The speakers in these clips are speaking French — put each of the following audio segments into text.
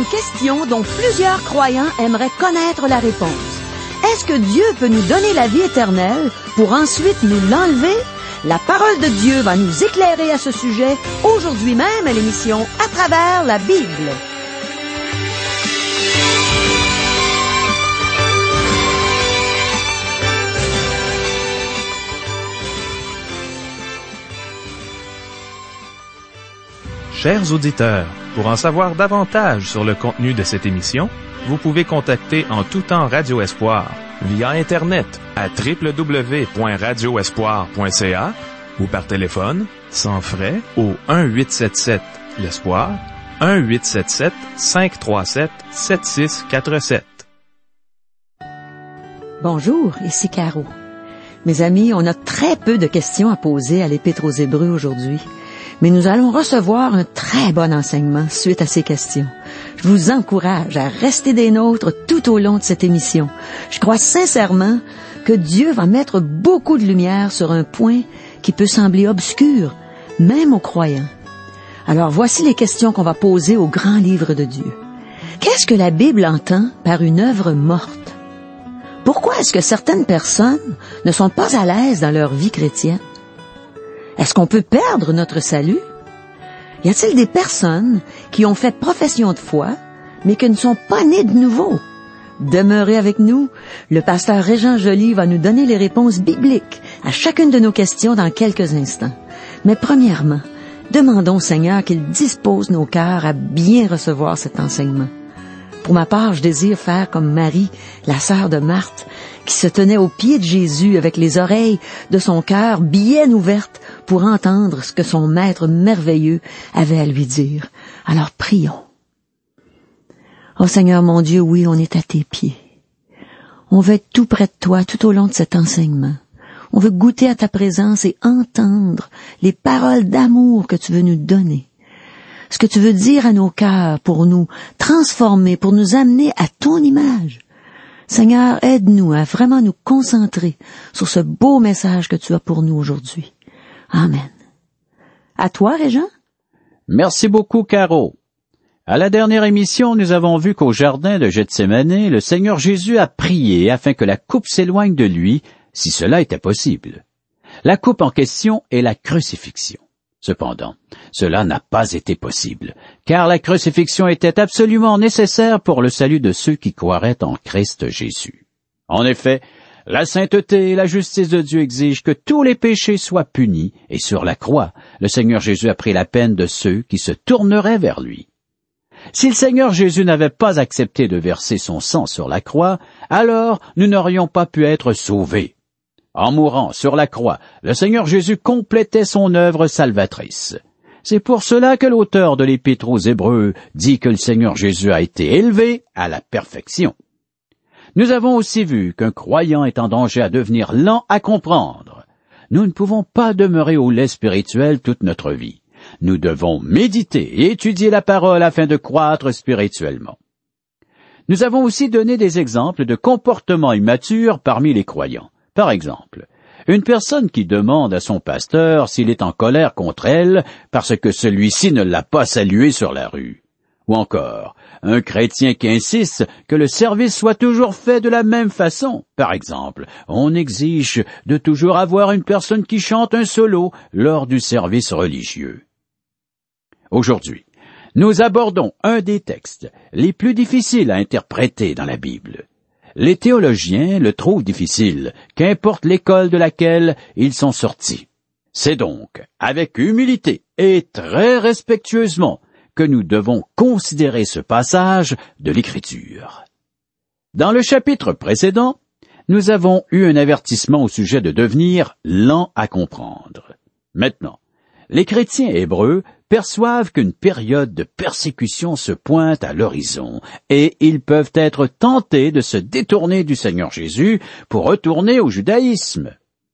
une question dont plusieurs croyants aimeraient connaître la réponse. Est-ce que Dieu peut nous donner la vie éternelle pour ensuite nous l'enlever? La parole de Dieu va nous éclairer à ce sujet aujourd'hui même à l'émission À travers la Bible. Chers auditeurs, pour en savoir davantage sur le contenu de cette émission, vous pouvez contacter en tout temps Radio Espoir via Internet à www.radioespoir.ca ou par téléphone, sans frais, au 1-877-l'Espoir, 1-877-537-7647. Bonjour, ici Caro. Mes amis, on a très peu de questions à poser à l'Épître aux Hébreux aujourd'hui. Mais nous allons recevoir un très bon enseignement suite à ces questions. Je vous encourage à rester des nôtres tout au long de cette émission. Je crois sincèrement que Dieu va mettre beaucoup de lumière sur un point qui peut sembler obscur, même aux croyants. Alors voici les questions qu'on va poser au grand livre de Dieu. Qu'est-ce que la Bible entend par une œuvre morte? Pourquoi est-ce que certaines personnes ne sont pas à l'aise dans leur vie chrétienne? Est-ce qu'on peut perdre notre salut? Y a-t-il des personnes qui ont fait profession de foi, mais qui ne sont pas nées de nouveau? Demeurez avec nous. Le pasteur Régent Joly va nous donner les réponses bibliques à chacune de nos questions dans quelques instants. Mais premièrement, demandons au Seigneur qu'il dispose nos cœurs à bien recevoir cet enseignement. Pour ma part, je désire faire comme Marie, la sœur de Marthe, qui se tenait aux pieds de Jésus avec les oreilles de son cœur bien ouvertes pour entendre ce que son maître merveilleux avait à lui dire. Alors prions. Oh Seigneur mon Dieu, oui, on est à tes pieds. On veut être tout près de toi tout au long de cet enseignement. On veut goûter à ta présence et entendre les paroles d'amour que tu veux nous donner. Ce que tu veux dire à nos cœurs pour nous transformer, pour nous amener à ton image. Seigneur, aide-nous à vraiment nous concentrer sur ce beau message que tu as pour nous aujourd'hui. Amen. À toi, Régent. Merci beaucoup, Caro. À la dernière émission, nous avons vu qu'au jardin de Gethsémani, le Seigneur Jésus a prié afin que la coupe s'éloigne de lui, si cela était possible. La coupe en question est la crucifixion. Cependant, cela n'a pas été possible, car la crucifixion était absolument nécessaire pour le salut de ceux qui croiraient en Christ Jésus. En effet, la sainteté et la justice de Dieu exigent que tous les péchés soient punis, et sur la croix, le Seigneur Jésus a pris la peine de ceux qui se tourneraient vers lui. Si le Seigneur Jésus n'avait pas accepté de verser son sang sur la croix, alors nous n'aurions pas pu être sauvés. En mourant sur la croix, le Seigneur Jésus complétait son œuvre salvatrice. C'est pour cela que l'auteur de l'Épître aux Hébreux dit que le Seigneur Jésus a été élevé à la perfection. Nous avons aussi vu qu'un croyant est en danger à devenir lent à comprendre. Nous ne pouvons pas demeurer au lait spirituel toute notre vie. Nous devons méditer et étudier la parole afin de croître spirituellement. Nous avons aussi donné des exemples de comportements immatures parmi les croyants. Par exemple, une personne qui demande à son pasteur s'il est en colère contre elle parce que celui-ci ne l'a pas salué sur la rue. Ou encore, un chrétien qui insiste que le service soit toujours fait de la même façon. Par exemple, on exige de toujours avoir une personne qui chante un solo lors du service religieux. Aujourd'hui, nous abordons un des textes les plus difficiles à interpréter dans la Bible. Les théologiens le trouvent difficile, qu'importe l'école de laquelle ils sont sortis. C'est donc avec humilité et très respectueusement que nous devons considérer ce passage de l'Écriture. Dans le chapitre précédent, nous avons eu un avertissement au sujet de devenir lent à comprendre. Maintenant, les chrétiens hébreux perçoivent qu'une période de persécution se pointe à l'horizon et ils peuvent être tentés de se détourner du Seigneur Jésus pour retourner au judaïsme.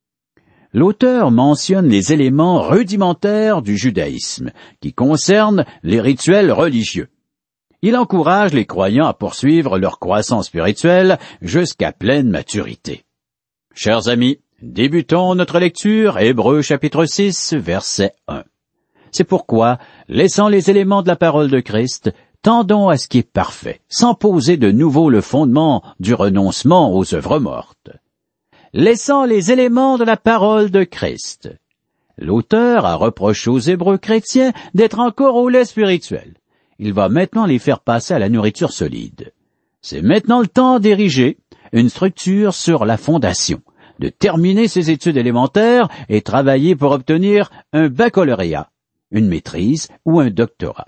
L'auteur mentionne les éléments rudimentaires du judaïsme qui concernent les rituels religieux. Il encourage les croyants à poursuivre leur croissance spirituelle jusqu'à pleine maturité. Chers amis, débutons notre lecture, Hébreux chapitre 6, verset 1. C'est pourquoi, laissant les éléments de la parole de Christ, tendons à ce qui est parfait, sans poser de nouveau le fondement du renoncement aux œuvres mortes. Laissant les éléments de la parole de Christ. L'auteur a reproché aux Hébreux chrétiens d'être encore au lait spirituel. Il va maintenant les faire passer à la nourriture solide. C'est maintenant le temps d'ériger une structure sur la fondation, de terminer ses études élémentaires et travailler pour obtenir un baccalauréat, une maîtrise ou un doctorat.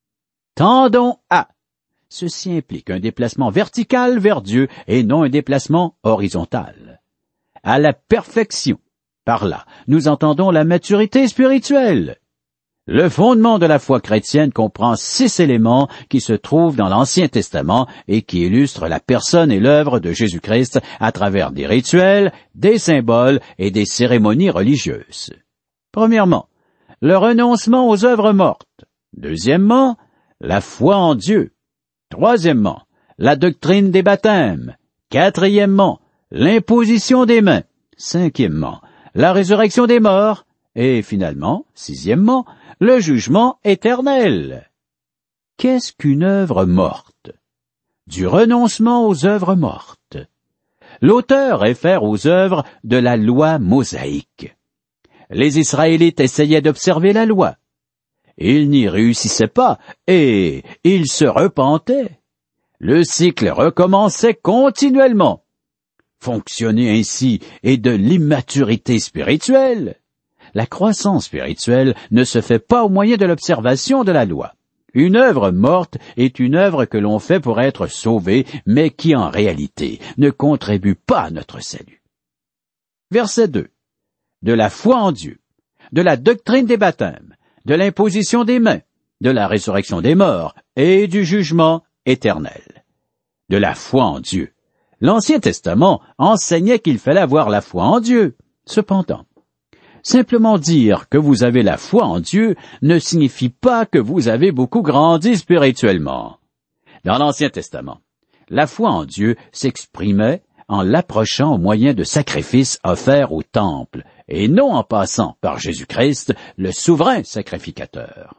Tendons à. Ceci implique un déplacement vertical vers Dieu et non un déplacement horizontal. À la perfection. Par là, nous entendons la maturité spirituelle. Le fondement de la foi chrétienne comprend 6 éléments qui se trouvent dans l'Ancien Testament et qui illustrent la personne et l'œuvre de Jésus-Christ à travers des rituels, des symboles et des cérémonies religieuses. Premièrement, le renoncement aux œuvres mortes. Deuxièmement, la foi en Dieu. Troisièmement, la doctrine des baptêmes. Quatrièmement, l'imposition des mains. Cinquièmement, la résurrection des morts. Et finalement, sixièmement, le jugement éternel. Qu'est-ce qu'une œuvre morte? Du renoncement aux œuvres mortes. L'auteur réfère aux œuvres de la loi mosaïque. Les Israélites essayaient d'observer la loi. Ils n'y réussissaient pas et ils se repentaient. Le cycle recommençait continuellement. Fonctionner ainsi est de l'immaturité spirituelle. La croissance spirituelle ne se fait pas au moyen de l'observation de la loi. Une œuvre morte est une œuvre que l'on fait pour être sauvé, mais qui en réalité ne contribue pas à notre salut. Verset 2. De la foi en Dieu, de la doctrine des baptêmes, de l'imposition des mains, de la résurrection des morts et du jugement éternel. De la foi en Dieu. L'Ancien Testament enseignait qu'il fallait avoir la foi en Dieu. Cependant, simplement dire que vous avez la foi en Dieu ne signifie pas que vous avez beaucoup grandi spirituellement. Dans l'Ancien Testament, la foi en Dieu s'exprimait en l'approchant au moyen de sacrifices offerts au temple, et non en passant par Jésus-Christ, le souverain sacrificateur.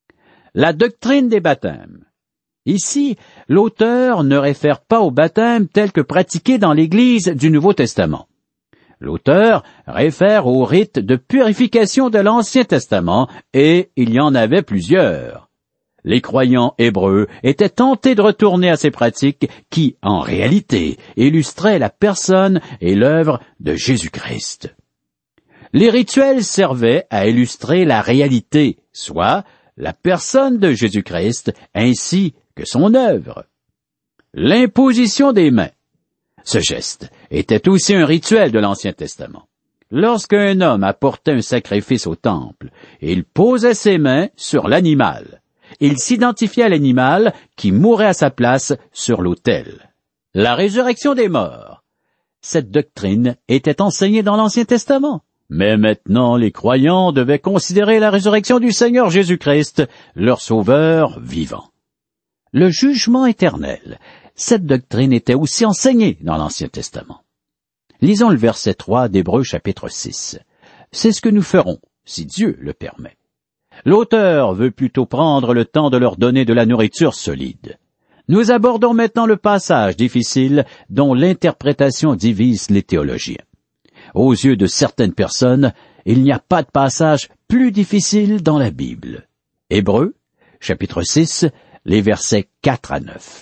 La doctrine des baptêmes. Ici, l'auteur ne réfère pas au baptême tel que pratiqué dans l'Église du Nouveau Testament. L'auteur réfère au rite de purification de l'Ancien Testament, et il y en avait plusieurs. Les croyants hébreux étaient tentés de retourner à ces pratiques qui, en réalité, illustraient la personne et l'œuvre de Jésus-Christ. Les rituels servaient à illustrer la réalité, soit la personne de Jésus-Christ, ainsi que son œuvre. L'imposition des mains. Ce geste était aussi un rituel de l'Ancien Testament. Lorsqu'un homme apportait un sacrifice au temple, il posait ses mains sur l'animal. Il s'identifiait à l'animal qui mourait à sa place sur l'autel. La résurrection des morts. Cette doctrine était enseignée dans l'Ancien Testament. Mais maintenant, les croyants devaient considérer la résurrection du Seigneur Jésus-Christ, leur Sauveur vivant. Le jugement éternel. Cette doctrine était aussi enseignée dans l'Ancien Testament. Lisons le verset 3 d'Hébreux chapitre 6. C'est ce que nous ferons, si Dieu le permet. L'auteur veut plutôt prendre le temps de leur donner de la nourriture solide. Nous abordons maintenant le passage difficile dont l'interprétation divise les théologiens. Aux yeux de certaines personnes, il n'y a pas de passage plus difficile dans la Bible. Hébreux, chapitre 6, les versets 4 à 9.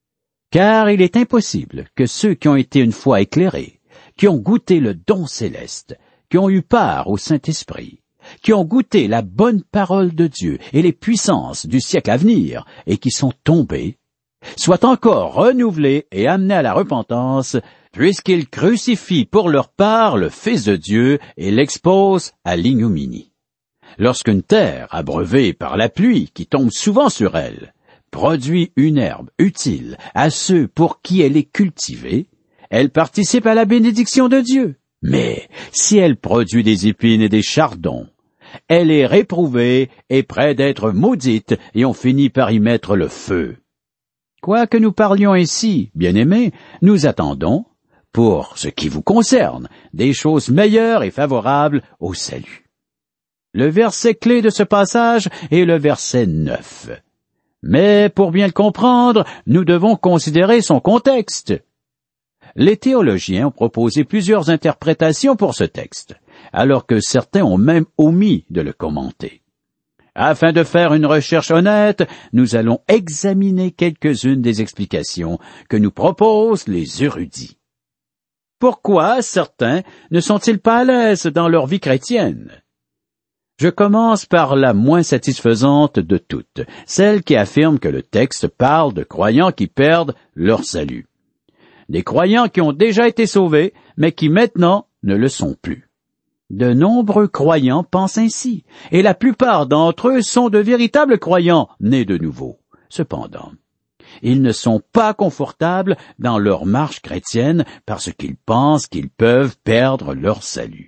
Car il est impossible que ceux qui ont été une fois éclairés, qui ont goûté le don céleste, qui ont eu part au Saint-Esprit, qui ont goûté la bonne parole de Dieu et les puissances du siècle à venir, et qui sont tombés, soient encore renouvelés et amenés à la repentance, puisqu'ils crucifient pour leur part le Fils de Dieu et l'exposent à l'ignominie. Lorsqu'une terre, abreuvée par la pluie qui tombe souvent sur elle, produit une herbe utile à ceux pour qui elle est cultivée, elle participe à la bénédiction de Dieu. Mais si elle produit des épines et des chardons, elle est réprouvée et près d'être maudite, et on finit par y mettre le feu. Quoique nous parlions ainsi, bien-aimés, nous attendons, pour ce qui vous concerne, des choses meilleures et favorables au salut. Le verset clé de ce passage est le verset 9. Mais pour bien le comprendre, nous devons considérer son contexte. Les théologiens ont proposé plusieurs interprétations pour ce texte, alors que certains ont même omis de le commenter. Afin de faire une recherche honnête, nous allons examiner quelques-unes des explications que nous proposent les érudits. Pourquoi certains ne sont-ils pas à l'aise dans leur vie chrétienne? Je commence par la moins satisfaisante de toutes, celle qui affirme que le texte parle de croyants qui perdent leur salut. Des croyants qui ont déjà été sauvés, mais qui maintenant ne le sont plus. De nombreux croyants pensent ainsi, et la plupart d'entre eux sont de véritables croyants nés de nouveau. Cependant, ils ne sont pas confortables dans leur marche chrétienne parce qu'ils pensent qu'ils peuvent perdre leur salut.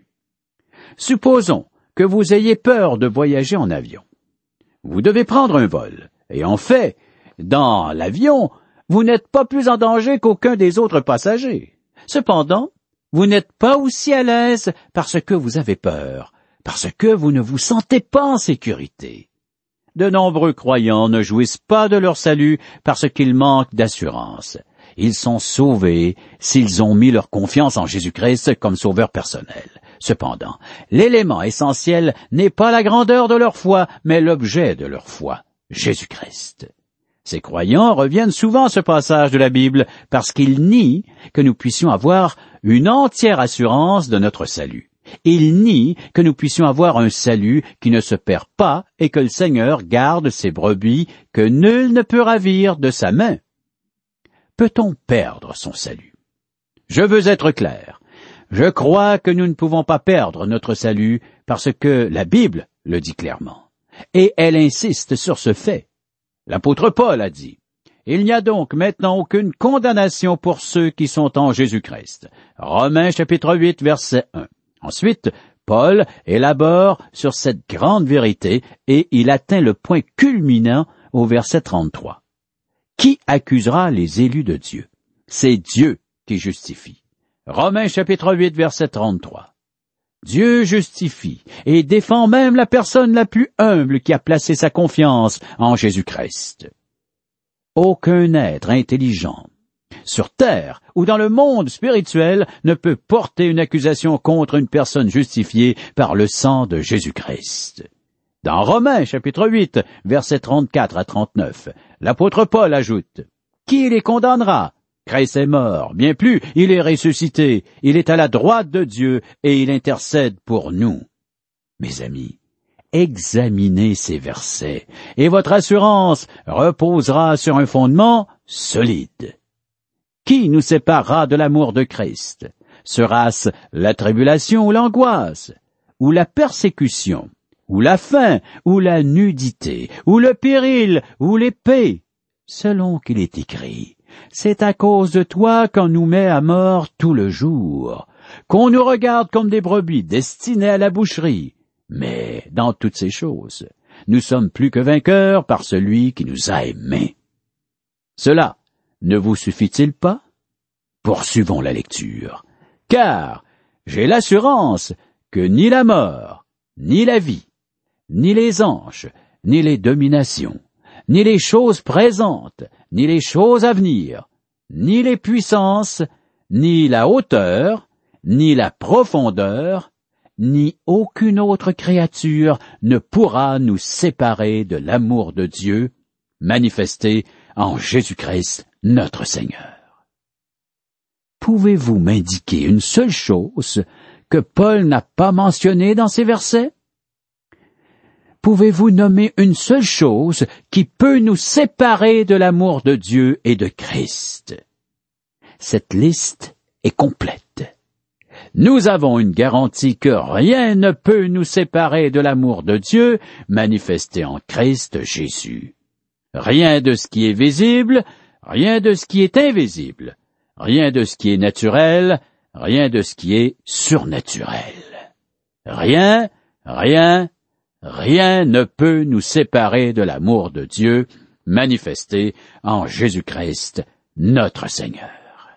Supposons que vous ayez peur de voyager en avion. Vous devez prendre un vol, et en fait, dans l'avion, vous n'êtes pas plus en danger qu'aucun des autres passagers. Cependant, vous n'êtes pas aussi à l'aise parce que vous avez peur, parce que vous ne vous sentez pas en sécurité. De nombreux croyants ne jouissent pas de leur salut parce qu'ils manquent d'assurance. Ils sont sauvés s'ils ont mis leur confiance en Jésus-Christ comme sauveur personnel. Cependant, l'élément essentiel n'est pas la grandeur de leur foi, mais l'objet de leur foi, Jésus-Christ. Ces croyants reviennent souvent à ce passage de la Bible parce qu'ils nient que nous puissions avoir une entière assurance de notre salut. Ils nient que nous puissions avoir un salut qui ne se perd pas et que le Seigneur garde ses brebis que nul ne peut ravir de sa main. Peut-on perdre son salut? Je veux être clair. Je crois que nous ne pouvons pas perdre notre salut parce que la Bible le dit clairement. Et elle insiste sur ce fait. L'apôtre Paul a dit, « Il n'y a donc maintenant aucune condamnation pour ceux qui sont en Jésus-Christ. » Romains chapitre 8, verset 1. Ensuite, Paul élabore sur cette grande vérité et il atteint le point culminant au verset 33. Qui accusera les élus de Dieu? C'est Dieu qui justifie. Romains chapitre 8, verset 33. Dieu justifie et défend même la personne la plus humble qui a placé sa confiance en Jésus-Christ. Aucun être intelligent, sur terre ou dans le monde spirituel, ne peut porter une accusation contre une personne justifiée par le sang de Jésus-Christ. Dans Romains chapitre 8, versets 34 à 39, l'apôtre Paul ajoute, « Qui les condamnera? Christ est mort, bien plus, il est ressuscité, il est à la droite de Dieu et il intercède pour nous. » Mes amis, examinez ces versets et votre assurance reposera sur un fondement solide. Qui nous séparera de l'amour de Christ? Sera-ce la tribulation ou l'angoisse, ou la persécution, ou la faim, ou la nudité, ou le péril, ou l'épée? Selon qu'il est écrit, c'est à cause de toi qu'on nous met à mort tout le jour, qu'on nous regarde comme des brebis destinées à la boucherie. Mais dans toutes ces choses, nous sommes plus que vainqueurs par celui qui nous a aimés. Cela ne vous suffit-il pas? Poursuivons la lecture. Car j'ai l'assurance que ni la mort, ni la vie, ni les anges, ni les dominations, ni les choses présentes, ni les choses à venir, ni les puissances, ni la hauteur, ni la profondeur, ni aucune autre créature ne pourra nous séparer de l'amour de Dieu manifesté en Jésus-Christ notre Seigneur. Pouvez-vous m'indiquer une seule chose que Paul n'a pas mentionnée dans ces versets? Pouvez-vous nommer une seule chose qui peut nous séparer de l'amour de Dieu et de Christ? Cette liste est complète. Nous avons une garantie que rien ne peut nous séparer de l'amour de Dieu manifesté en Christ Jésus. Rien de ce qui est visible, rien de ce qui est invisible, rien de ce qui est naturel, rien de ce qui est surnaturel. Rien ne peut nous séparer de l'amour de Dieu manifesté en Jésus-Christ, notre Seigneur.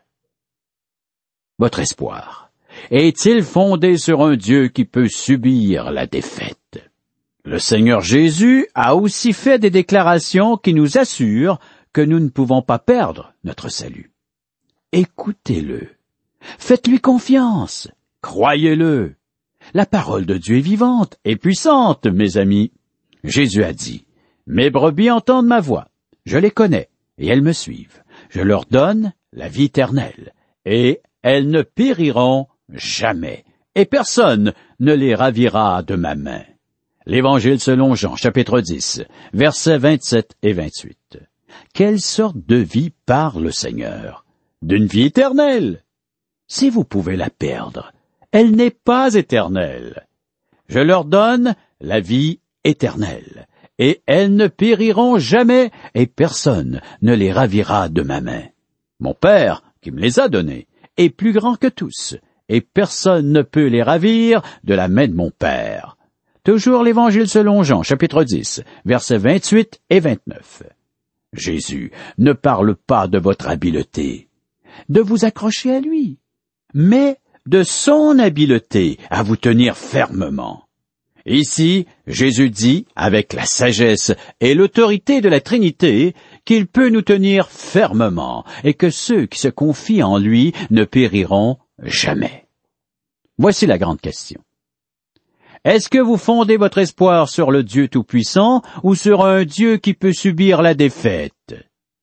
Votre espoir est-il fondé sur un Dieu qui peut subir la défaite? Le Seigneur Jésus a aussi fait des déclarations qui nous assurent que nous ne pouvons pas perdre notre salut. Écoutez-le. Faites-lui confiance. Croyez-le. La parole de Dieu est vivante et puissante, mes amis. Jésus a dit, « Mes brebis entendent ma voix. Je les connais et elles me suivent. Je leur donne la vie éternelle et elles ne périront jamais. Et personne ne les ravira de ma main. » L'Évangile selon Jean, chapitre 10, versets 27 et 28. Quelle sorte de vie parle le Seigneur? D'une vie éternelle. Si vous pouvez la perdre, elle n'est pas éternelle. Je leur donne la vie éternelle, et elles ne périront jamais, et personne ne les ravira de ma main. Mon Père, qui me les a donnés, est plus grand que tous, et personne ne peut les ravir de la main de mon Père. Toujours l'Évangile selon Jean, chapitre 10, versets 28 et 29. Jésus ne parle pas de votre habileté, de vous accrocher à lui, mais de son habileté à vous tenir fermement. Ici, Jésus dit, avec la sagesse et l'autorité de la Trinité, qu'il peut nous tenir fermement et que ceux qui se confient en lui ne périront jamais. Voici la grande question. Est-ce que vous fondez votre espoir sur le Dieu Tout-Puissant ou sur un Dieu qui peut subir la défaite?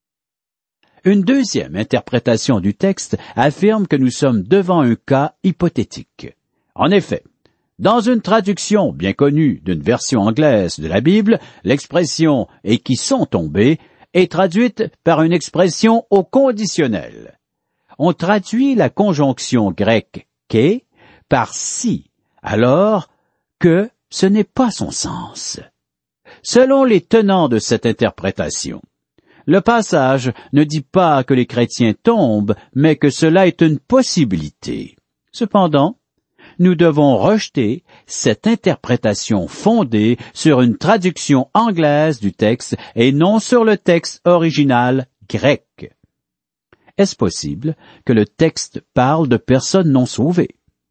Une deuxième interprétation du texte affirme que nous sommes devant un cas hypothétique. En effet, dans une traduction bien connue d'une version anglaise de la Bible, l'expression « et qui sont tombés » est traduite par une expression au conditionnel. On traduit la conjonction grecque « que » par « si », alors que ce n'est pas son sens. Selon les tenants de cette interprétation, le passage ne dit pas que les chrétiens tombent, mais que cela est une possibilité. Cependant, nous devons rejeter cette interprétation fondée sur une traduction anglaise du texte et non sur le texte original grec. Est-ce possible que le texte parle de personnes non sauvées?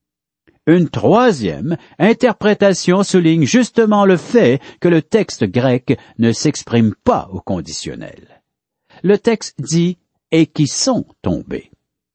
Une troisième interprétation souligne justement le fait que le texte grec ne s'exprime pas au conditionnel. Le texte dit « et qui sont tombés ».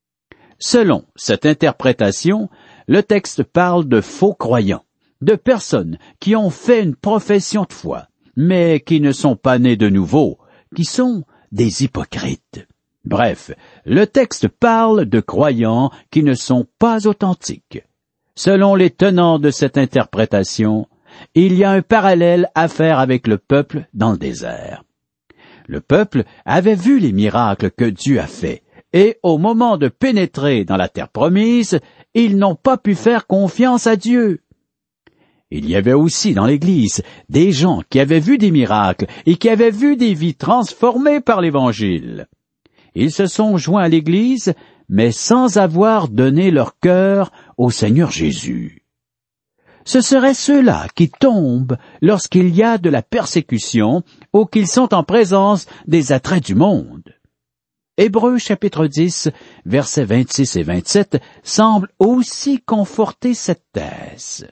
Selon cette interprétation, le texte parle de faux croyants, de personnes qui ont fait une profession de foi, mais qui ne sont pas nés de nouveau, qui sont des hypocrites. Bref, le texte parle de croyants qui ne sont pas authentiques. Selon les tenants de cette interprétation, il y a un parallèle à faire avec le peuple dans le désert. Le peuple avait vu les miracles que Dieu a faits, et au moment de pénétrer dans la terre promise, ils n'ont pas pu faire confiance à Dieu. Il y avait aussi dans l'Église des gens qui avaient vu des miracles et qui avaient vu des vies transformées par l'Évangile. Ils se sont joints à l'Église, mais sans avoir donné leur cœur au Seigneur Jésus. Ce seraient ceux-là qui tombent lorsqu'il y a de la persécution ou qu'ils sont en présence des attraits du monde. Hébreux chapitre 10, versets 26 et 27 semble aussi conforter cette thèse.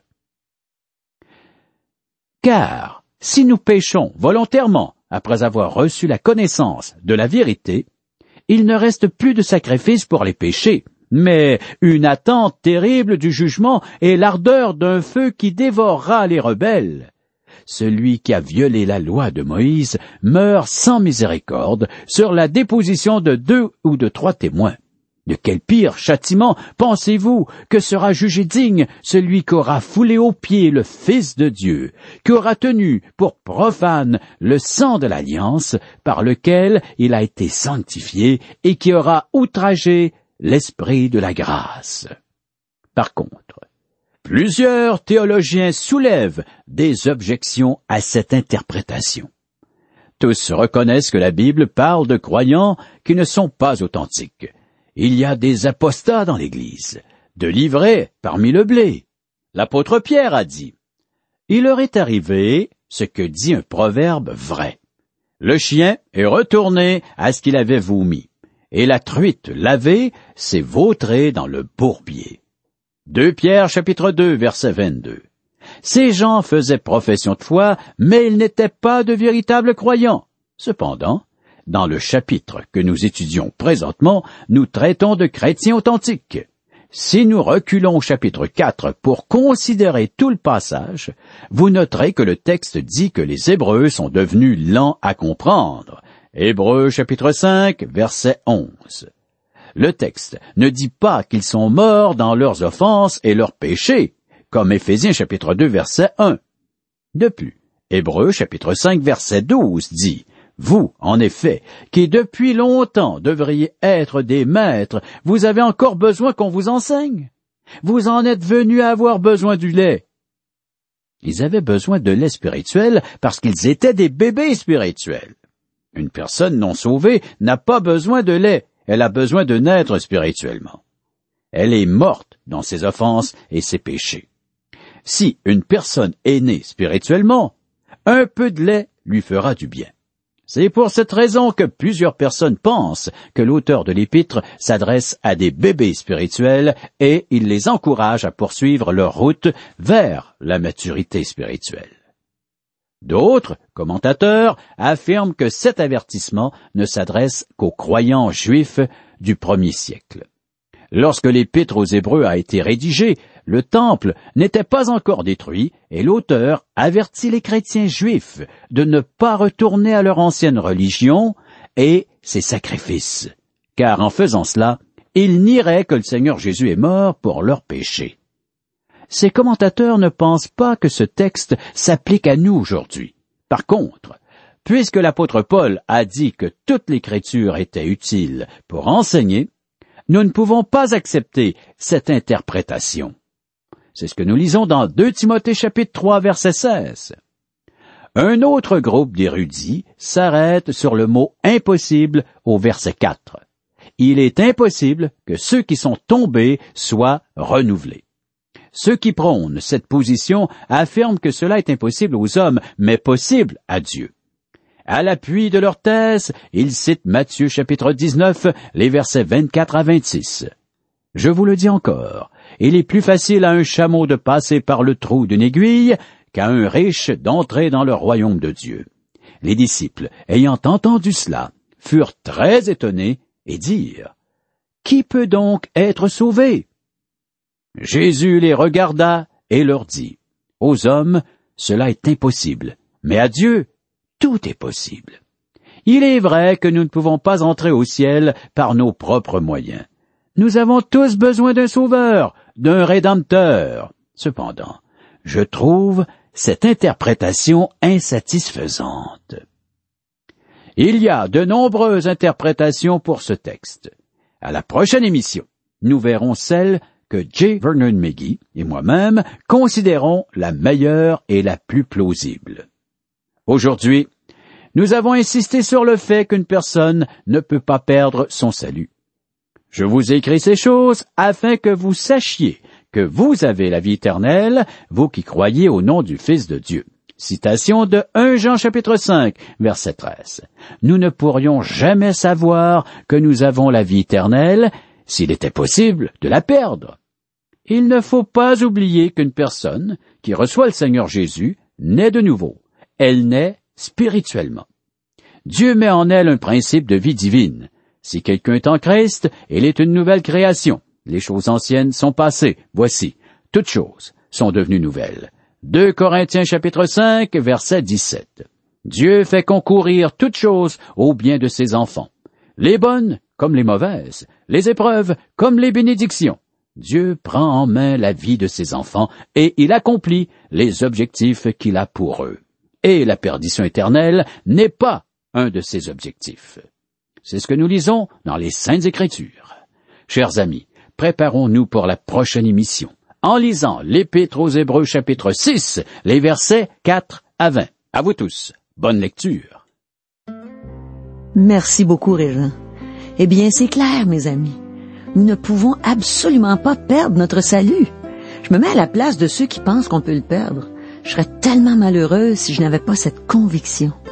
Car si nous péchons volontairement après avoir reçu la connaissance de la vérité, il ne reste plus de sacrifice pour les péchés, mais une attente terrible du jugement et l'ardeur d'un feu qui dévorera les rebelles. Celui qui a violé la loi de Moïse meurt sans miséricorde sur la déposition de 2 ou de 3 témoins. De quel pire châtiment pensez-vous que sera jugé digne celui qui aura foulé aux pieds le Fils de Dieu, qui aura tenu pour profane le sang de l'alliance par lequel il a été sanctifié et qui aura outragé l'Esprit de la grâce? Par contre, plusieurs théologiens soulèvent des objections à cette interprétation. Tous reconnaissent que la Bible parle de croyants qui ne sont pas authentiques. Il y a des apostats dans l'Église, de l'ivraie parmi le blé. L'apôtre Pierre a dit, « Il leur est arrivé ce que dit un proverbe vrai. Le chien est retourné à ce qu'il avait vomi, et la truite lavée s'est vautrée dans le bourbier. » 2 Pierre chapitre 2 verset 22. Ces gens faisaient profession de foi, mais ils n'étaient pas de véritables croyants. Cependant, dans le chapitre que nous étudions présentement, nous traitons de chrétiens authentiques. Si nous reculons au chapitre 4 pour considérer tout le passage, vous noterez que le texte dit que les Hébreux sont devenus lents à comprendre. Hébreux chapitre 5, verset 11. Le texte ne dit pas qu'ils sont morts dans leurs offenses et leurs péchés, comme Éphésiens chapitre 2, verset 1. De plus, Hébreux chapitre 5, verset 12 dit: vous, en effet, qui depuis longtemps devriez être des maîtres, vous avez encore besoin qu'on vous enseigne. Vous en êtes venus à avoir besoin du lait. Ils avaient besoin de lait spirituel parce qu'ils étaient des bébés spirituels. Une personne non sauvée n'a pas besoin de lait, elle a besoin de naître spirituellement. Elle est morte dans ses offenses et ses péchés. Si une personne est née spirituellement, un peu de lait lui fera du bien. C'est pour cette raison que plusieurs personnes pensent que l'auteur de l'Épître s'adresse à des bébés spirituels et il les encourage à poursuivre leur route vers la maturité spirituelle. D'autres commentateurs affirment que cet avertissement ne s'adresse qu'aux croyants juifs du premier siècle. Lorsque l'Épître aux Hébreux a été rédigée, le temple n'était pas encore détruit et l'auteur avertit les chrétiens juifs de ne pas retourner à leur ancienne religion et ses sacrifices, car en faisant cela, ils nieraient que le Seigneur Jésus est mort pour leurs péchés. Ces commentateurs ne pensent pas que ce texte s'applique à nous aujourd'hui. Par contre, puisque l'apôtre Paul a dit que toute l'écriture était utile pour enseigner, nous ne pouvons pas accepter cette interprétation. C'est ce que nous lisons dans 2 Timothée chapitre 3 verset 16. Un autre groupe d'érudits s'arrête sur le mot « impossible » au verset 4. Il est impossible que ceux qui sont tombés soient renouvelés. Ceux qui prônent cette position affirment que cela est impossible aux hommes, mais possible à Dieu. À l'appui de leur thèse, ils citent Matthieu chapitre 19, les versets 24 à 26. Je vous le dis encore, il est plus facile à un chameau de passer par le trou d'une aiguille qu'à un riche d'entrer dans le royaume de Dieu. Les disciples, ayant entendu cela, furent très étonnés et dirent: Qui peut donc être sauvé? Jésus les regarda et leur dit: Aux hommes, cela est impossible, mais à Dieu, tout est possible. Il est vrai que nous ne pouvons pas entrer au ciel par nos propres moyens. Nous avons tous besoin d'un sauveur, d'un rédempteur. Cependant, je trouve cette interprétation insatisfaisante. Il y a de nombreuses interprétations pour ce texte. À la prochaine émission, nous verrons celle que J. Vernon McGee et moi-même considérons la meilleure et la plus plausible. Aujourd'hui, nous avons insisté sur le fait qu'une personne ne peut pas perdre son salut. Je vous ai écrit ces choses afin que vous sachiez que vous avez la vie éternelle, vous qui croyez au nom du Fils de Dieu. Citation de 1 Jean chapitre 5, verset 13. Nous ne pourrions jamais savoir que nous avons la vie éternelle s'il était possible de la perdre. Il ne faut pas oublier qu'une personne qui reçoit le Seigneur Jésus naît de nouveau. Elle naît spirituellement. Dieu met en elle un principe de vie divine. Si quelqu'un est en Christ, il est une nouvelle création. Les choses anciennes sont passées. Voici, toutes choses sont devenues nouvelles. 2 Corinthiens chapitre 5, verset 17. Dieu fait concourir toutes choses au bien de ses enfants. Les bonnes comme les mauvaises, les épreuves comme les bénédictions. Dieu prend en main la vie de ses enfants et il accomplit les objectifs qu'il a pour eux. Et la perdition éternelle n'est pas un de ses objectifs. C'est ce que nous lisons dans les Saintes Écritures. Chers amis, préparons-nous pour la prochaine émission en lisant l'Épître aux Hébreux chapitre 6, les versets 4 à 20. À vous tous, bonne lecture. Merci beaucoup, Régent. Eh bien, c'est clair, mes amis. Nous ne pouvons absolument pas perdre notre salut. Je me mets à la place de ceux qui pensent qu'on peut le perdre. Je serais tellement malheureuse si je n'avais pas cette conviction.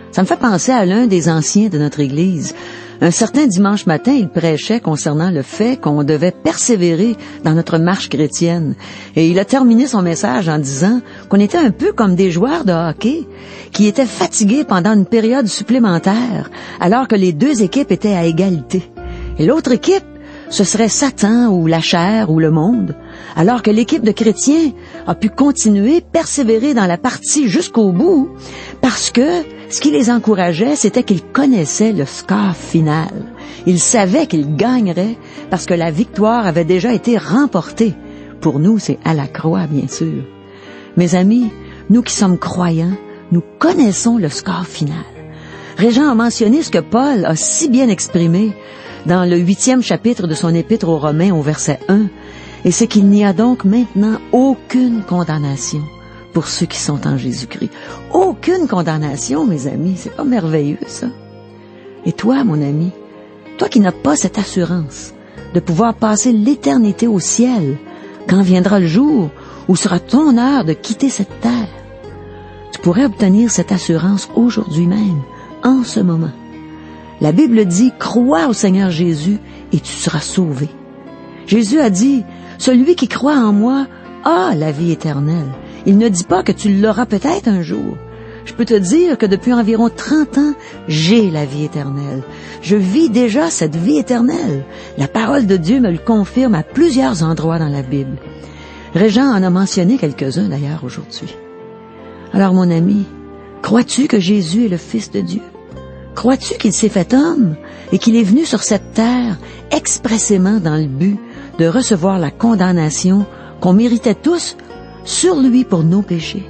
Ça me fait penser à l'un des anciens de notre Église. Un certain dimanche matin, il prêchait concernant le fait qu'on devait persévérer dans notre marche chrétienne. Et il a terminé son message en disant qu'on était un peu comme des joueurs de hockey qui étaient fatigués pendant une période supplémentaire, alors que les deux équipes étaient à égalité. Et l'autre équipe, ce serait Satan ou la chair ou le monde, alors que l'équipe de chrétiens a pu continuer, persévérer dans la partie jusqu'au bout, parce que ce qui les encourageait, c'était qu'ils connaissaient le score final. Ils savaient qu'ils gagneraient parce que la victoire avait déjà été remportée. Pour nous, c'est à la croix, bien sûr. Mes amis, nous qui sommes croyants, nous connaissons le score final. Régent a mentionné ce que Paul a si bien exprimé dans le 8e chapitre de son épître aux Romains au verset 1, et c'est qu'il n'y a donc maintenant aucune condamnation pour ceux qui sont en Jésus-Christ. Aucune condamnation, mes amis, c'est pas merveilleux, ça? Et toi, mon ami, toi qui n'as pas cette assurance de pouvoir passer l'éternité au ciel, quand viendra le jour où sera ton heure de quitter cette terre, tu pourrais obtenir cette assurance aujourd'hui même, en ce moment. La Bible dit, crois au Seigneur Jésus et tu seras sauvé. Jésus a dit, celui qui croit en moi a la vie éternelle. Il ne dit pas que tu l'auras peut-être un jour. Je peux te dire que depuis environ 30 ans, j'ai la vie éternelle. Je vis déjà cette vie éternelle. La parole de Dieu me le confirme à plusieurs endroits dans la Bible. Régent en a mentionné quelques-uns d'ailleurs aujourd'hui. Alors mon ami, crois-tu que Jésus est le Fils de Dieu? Crois-tu qu'il s'est fait homme et qu'il est venu sur cette terre expressément dans le but de recevoir la condamnation qu'on méritait tous sur lui pour nos péchés?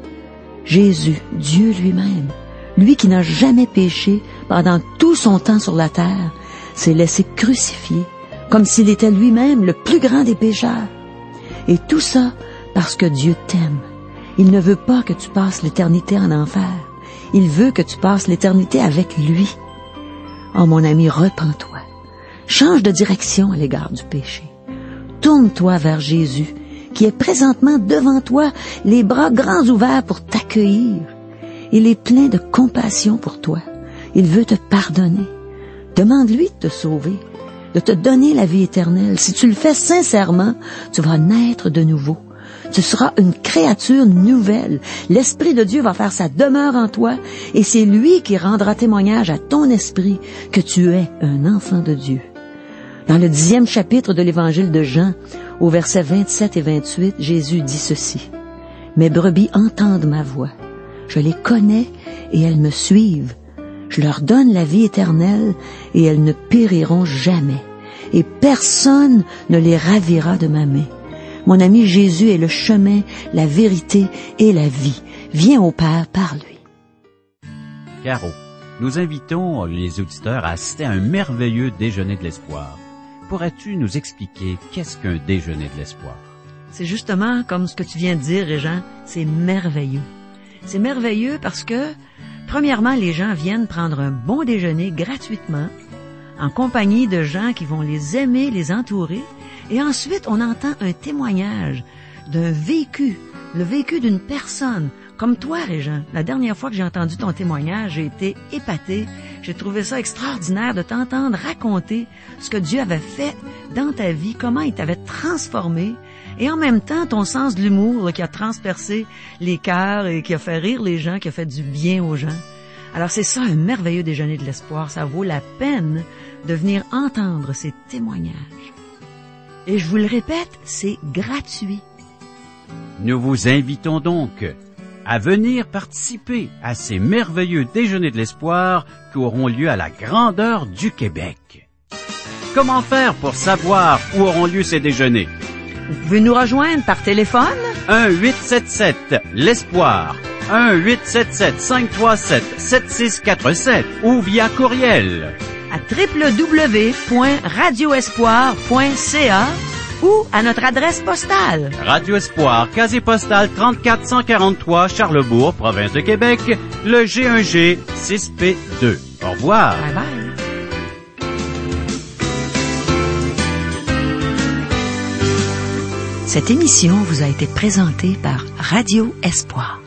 Jésus, Dieu lui-même, lui qui n'a jamais péché pendant tout son temps sur la terre, s'est laissé crucifier comme s'il était lui-même le plus grand des pécheurs. Et tout ça parce que Dieu t'aime. Il ne veut pas que tu passes l'éternité en enfer. Il veut que tu passes l'éternité avec lui. Oh mon ami, repens-toi. Change de direction à l'égard du péché. Tourne-toi vers Jésus, qui est présentement devant toi, les bras grands ouverts pour t'accueillir. Il est plein de compassion pour toi. Il veut te pardonner. Demande-lui de te sauver, de te donner la vie éternelle. Si tu le fais sincèrement, tu vas naître de nouveau. Tu seras une créature nouvelle. L'Esprit de Dieu va faire sa demeure en toi et c'est lui qui rendra témoignage à ton esprit que tu es un enfant de Dieu. Dans le 10e chapitre de l'Évangile de Jean, au verset 27 et 28, Jésus dit ceci. « Mes brebis entendent ma voix. Je les connais et elles me suivent. Je leur donne la vie éternelle et elles ne périront jamais. Et personne ne les ravira de ma main. Mon ami, Jésus est le chemin, la vérité et la vie. Viens au Père par lui. » Caro, nous invitons les auditeurs à assister à un merveilleux déjeuner de l'espoir. Pourrais-tu nous expliquer qu'est-ce qu'un déjeuner de l'espoir? C'est justement comme ce que tu viens de dire, Régent, c'est merveilleux. C'est merveilleux parce que, premièrement, les gens viennent prendre un bon déjeuner gratuitement, en compagnie de gens qui vont les aimer, les entourer, et ensuite on entend un témoignage d'un vécu, le vécu d'une personne, comme toi, Régent. La dernière fois que j'ai entendu ton témoignage, j'ai été épatée. J'ai trouvé ça extraordinaire de t'entendre raconter ce que Dieu avait fait dans ta vie, comment il t'avait transformé, et en même temps, ton sens de l'humour là, qui a transpercé les cœurs et qui a fait rire les gens, qui a fait du bien aux gens. Alors c'est ça, un merveilleux déjeuner de l'espoir. Ça vaut la peine de venir entendre ces témoignages. Et je vous le répète, c'est gratuit. Nous vous invitons donc à venir participer à ces merveilleux déjeuners de l'espoir qui auront lieu à la grandeur du Québec. Comment faire pour savoir où auront lieu ces déjeuners? Vous pouvez nous rejoindre par téléphone. 1-877-l'Espoir. 1-877-537-7647 ou via courriel à www.radioespoir.ca ou à notre adresse postale. Radio Espoir, casier postal 34143, Charlebourg, province de Québec, le G1G 6P2. Au revoir. Bye bye. Cette émission vous a été présentée par Radio Espoir.